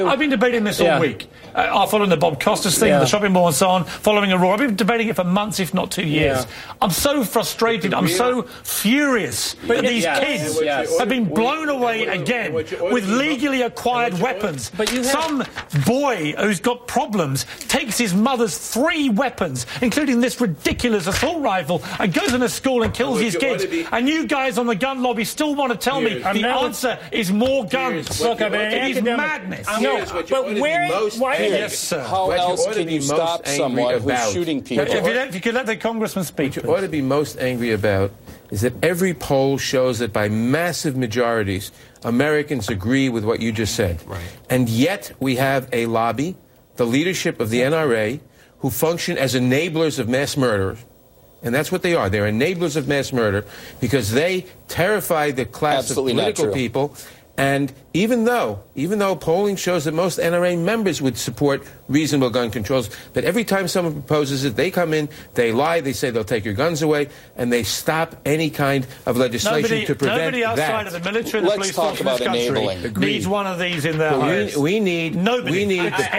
I've been debating this all week. Following the Bob Costas thing, the shopping mall and so on, following Aurora. I've been debating it for months, if not 2 years. I'm so frustrated. I'm so furious that these kids have been blown away again with legally acquired weapons. Some boy who's got problems takes his mother's 3 weapons, including this ridiculous assault rifle, and goes into school and kills his kids. And you guys on the gun lobby still want to tell me the answer is more guns. Look, it is madness. Yes, sir. How else can you stop someone who's shooting people? If you could let the congressman speak. What you ought to be most angry about is that every poll shows that by massive majorities, Americans agree with what you just said. Right. And yet we have a lobby, the leadership of the NRA, who function as enablers of mass murderers. And that's what they are. They're enablers of mass murder because they terrify the class of political people. And even though polling shows that most NRA members would support reasonable gun controls, but every time someone proposes it, they come in, they lie, they say they'll take your guns away, and they stop any kind of legislation to prevent nobody outside that. of the military and the police force in this country needs one of these in their homes. We need nobody. We need the